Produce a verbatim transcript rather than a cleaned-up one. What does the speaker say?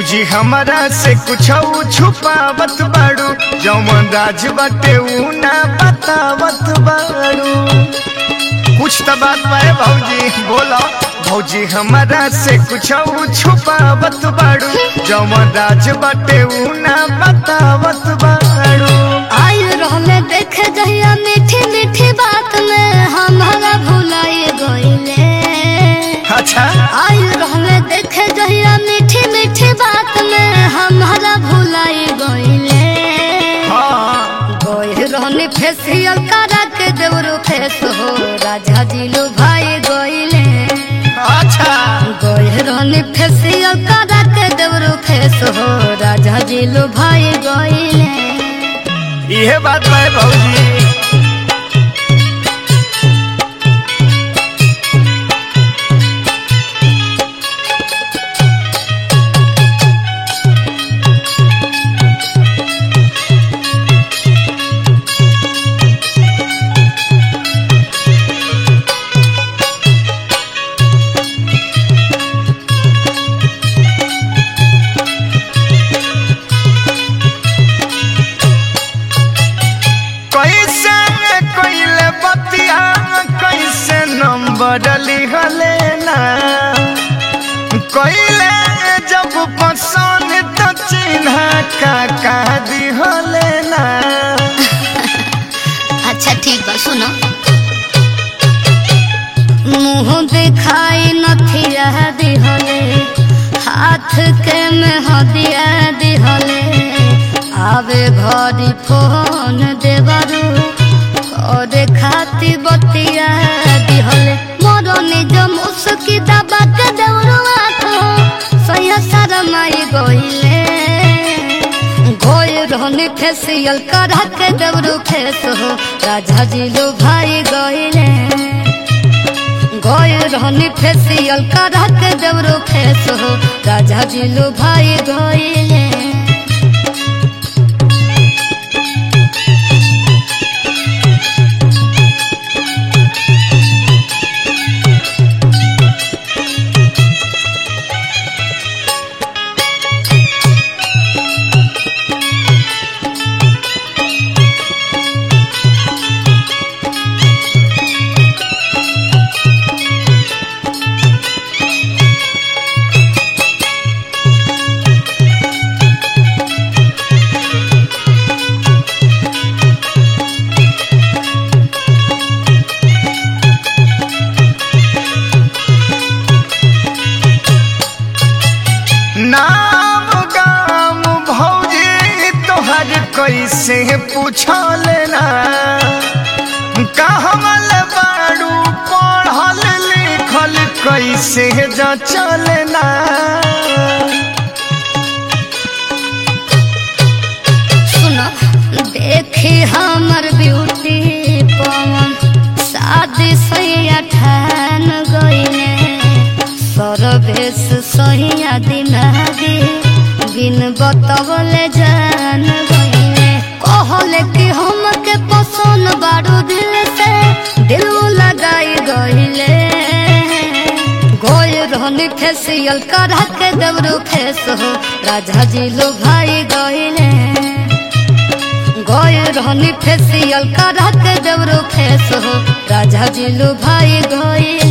भौजी हमारा से कुछ छुपावत बाड़ू, जौन राज बाटे ऊ ना बतावत बाड़ू। कुछ तो बात बाए भौजी बोला। भौजी हमारा से कुछ छुपावत बाड़ू, जौन राज बाटे ऊ ना बतावत बाड़ू। आयु रहले देखे जहिया मीठी मीठी बात में हमारा भुलाए गइले। अच्छा आयु रहले देखे जहिया मीठी मीठी बात में हमारा भुलाए गइले। हाँ गोय रहने फेसियल करा के देवरो फेस हो राजा जी लो भाई गइले। अच्छा गोय रहने फेसियल करा के देवरो फेस हो राजा जी लो भाई गइले। ये बात बाए भौजी। कैसे नंबर लिखले ना कोइले जब पसंद तो चिन्ह काका दिहले ना। अच्छा ठीक बा सुनो। मुँह दिखाई नथिया दिहले, हाथ के में हदिया दिहले, आवे घड़ी फोन देवरू और खाती बतिया दिहले। मोरो निज मुस्की दबा के देवरू आखो सैया शरमाई गइले। गोय रहने फेसियल करा के देवरू फेस हो राजा जी लो भाई गइले। गोय रहने फेसियल करा के देवरू फेस हो राजा जी लो भाई गइले। नाम गाम भौजी तोहर कैसे पूछल ना, कहल बाड़ू पढ़ल लिखल कैसे जचल ना। सुनो देखी हमर ब्यूटी पवन शादी सैया ठान गइले। सरवेश सैया दिमागी बिन बतवले जान गइले। कहले कि हमके पसंद बारू दिल से दिल लगाई गइले। गोय रहने फेसियल करा के देवरू फेस हो राजा जी लो भाई गइले। गोय रहने फेसियल करा के देवरू फेस हो राजा जी लो भाई गइले।